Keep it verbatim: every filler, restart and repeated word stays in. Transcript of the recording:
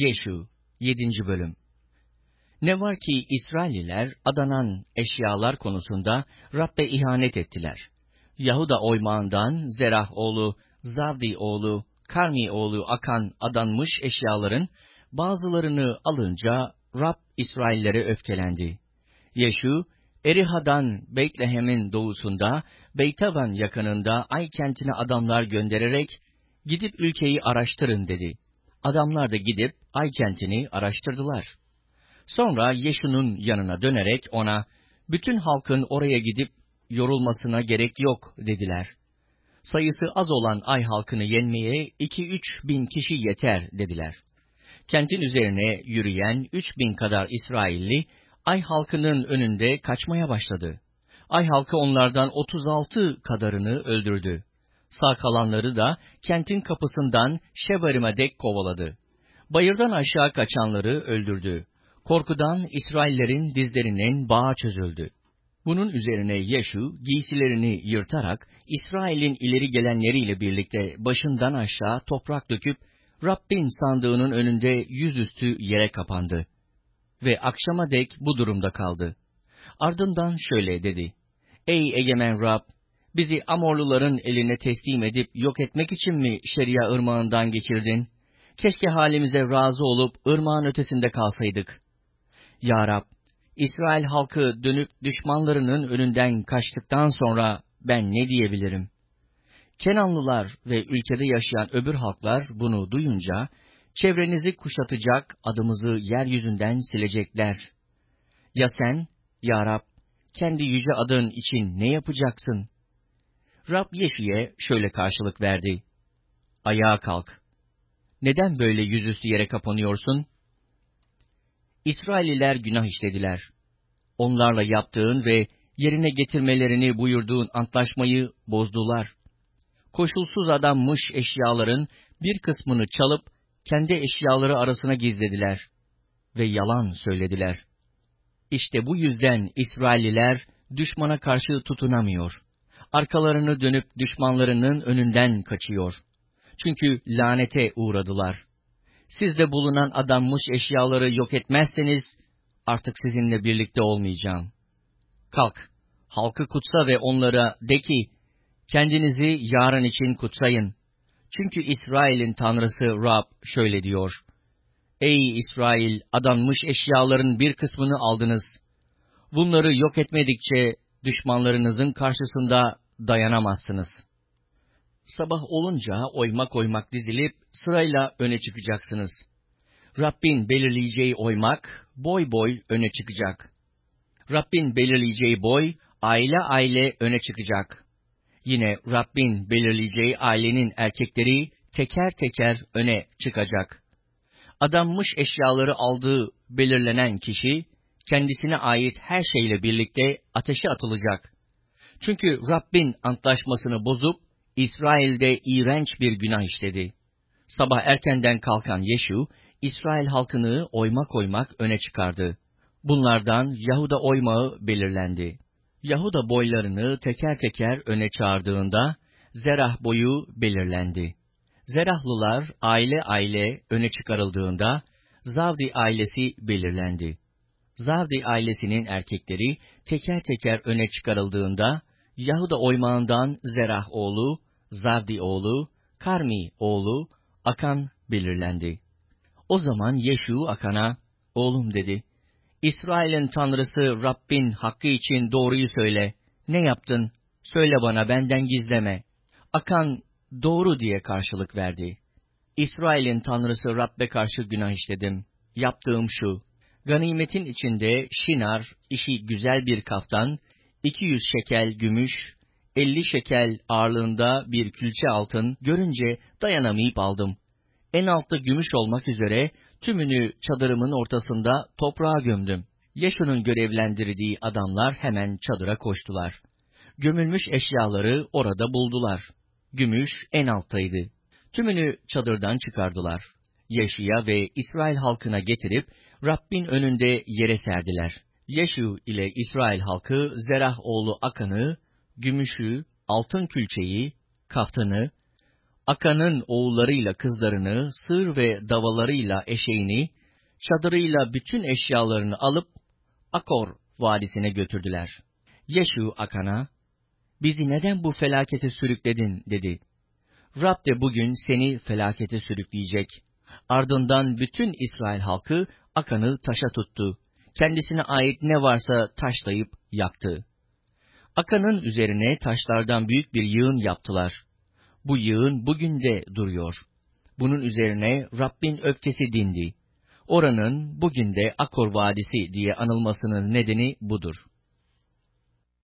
Yeşu yedinci Bölüm. Ne var ki İsrailliler adanan eşyalar konusunda Rab'be ihanet ettiler. Yahuda oymağından Zerah oğlu, Zavdi oğlu, Karmi oğlu Akan adanmış eşyaların bazılarını alınca Rab İsraillere öfkelendi. Yeşu, Eriha'dan Beytlehem'in doğusunda, Beytavan yakınında Ay kentine adamlar göndererek, gidip ülkeyi araştırın dedi. Adamlar da gidip Ay kentini araştırdılar. Sonra Yeşu'nun yanına dönerek ona, bütün halkın oraya gidip yorulmasına gerek yok dediler. Sayısı az olan Ay halkını yenmeye iki üç bin kişi yeter dediler. Kentin üzerine yürüyen üç bin kadar İsrailli, Ay halkının önünde kaçmaya başladı. Ay halkı onlardan otuz altı kadarını öldürdü. Sağ kalanları da kentin kapısından Şebarim'e dek kovaladı. Bayırdan aşağı kaçanları öldürdü. Korkudan İsraillerin dizlerinin bağı çözüldü. Bunun üzerine Yeşu giysilerini yırtarak İsrail'in ileri gelenleriyle birlikte başından aşağı toprak döküp Rabbin sandığının önünde yüzüstü yere kapandı. Ve akşama dek bu durumda kaldı. Ardından şöyle dedi: Ey egemen Rab! Bizi Amorluların eline teslim edip yok etmek için mi Şeria ırmağından geçirdin? Keşke halimize razı olup ırmağın ötesinde kalsaydık. Ya Rab! İsrail halkı dönüp düşmanlarının önünden kaçtıktan sonra ben ne diyebilirim? Kenanlılar ve ülkede yaşayan öbür halklar bunu duyunca, çevrenizi kuşatacak, adımızı yeryüzünden silecekler. Ya sen, Ya Rab, kendi yüce adın için ne yapacaksın? Rab Yeşu'ya şöyle karşılık verdi: Ayağa kalk. Neden böyle yüzüstü yere kapanıyorsun? İsrailliler günah işlediler. Onlarla yaptığın ve yerine getirmelerini buyurduğun antlaşmayı bozdular. Koşulsuz adanmış eşyaların bir kısmını çalıp kendi eşyaları arasına gizlediler ve yalan söylediler. İşte bu yüzden İsrailliler düşmana karşı tutunamıyor. Arkalarını dönüp düşmanlarının önünden kaçıyor. Çünkü lanete uğradılar. Sizde bulunan adanmış eşyaları yok etmezseniz artık sizinle birlikte olmayacağım. Kalk, halkı kutsa ve onlara de ki, kendinizi yarın için kutsayın. Çünkü İsrail'in Tanrısı Rab şöyle diyor: Ey İsrail, adanmış eşyaların bir kısmını aldınız. Bunları yok etmedikçe düşmanlarınızın karşısında dayanamazsınız. Sabah olunca oymak oymak dizilip sırayla öne çıkacaksınız. Rabbin belirleyeceği oymak boy boy öne çıkacak. Rabbin belirleyeceği boy aile aile öne çıkacak. Yine Rabbin belirleyeceği ailenin erkekleri teker teker öne çıkacak. Adanmış eşyaları aldığı belirlenen kişi, kendisine ait her şeyle birlikte ateşe atılacak. Çünkü Rabbin antlaşmasını bozup, İsrail'de iğrenç bir günah işledi. Sabah erkenden kalkan Yeşu, İsrail halkını oymak oymak öne çıkardı. Bunlardan Yahuda oymağı belirlendi. Yahuda boylarını teker teker öne çağırdığında, Zerah boyu belirlendi. Zerahlılar aile aile öne çıkarıldığında, Zavdi ailesi belirlendi. Zavdi ailesinin erkekleri teker teker öne çıkarıldığında, Yahuda oymağından Zerah oğlu, Zavdi oğlu, Karmi oğlu, Akan belirlendi. O zaman Yeşu Akan'a, oğlum dedi, İsrail'in Tanrısı Rabbin hakkı için doğruyu söyle. Ne yaptın? Söyle bana, benden gizleme. Akan, doğru diye karşılık verdi. İsrail'in Tanrısı Rab'be karşı günah işledim. Yaptığım şu: ganimetin içinde şinar, işi güzel bir kaftan, iki yüz şekel gümüş, elli şekel ağırlığında bir külçe altın görünce dayanamayıp aldım. En altta gümüş olmak üzere tümünü çadırımın ortasında toprağa gömdüm. Yeşu'nun görevlendirdiği adamlar hemen çadıra koştular. Gömülmüş eşyaları orada buldular. Gümüş en alttaydı. Tümünü çadırdan çıkardılar. Yeşu'ya ve İsrail halkına getirip Rabbin önünde yere serdiler. Yeşu ile İsrail halkı Zerah oğlu Akan'ı, gümüşü, altın külçeyi, kaftanı, Akan'ın oğullarıyla kızlarını, sığır ve davalarıyla eşeğini, çadırıyla bütün eşyalarını alıp Akor vadisine götürdüler. Yeşu Akan'a, "Bizi neden bu felakete sürükledin?" dedi. "Rab de bugün seni felakete sürükleyecek." Ardından bütün İsrail halkı Akan'ı taşa tuttu. Kendisine ait ne varsa taşlayıp yaktı. Akan'ın üzerine taşlardan büyük bir yığın yaptılar. Bu yığın bugün de duruyor. Bunun üzerine Rabbin öfkesi dindi. Oranın bugün de Akor Vadisi diye anılmasının nedeni budur.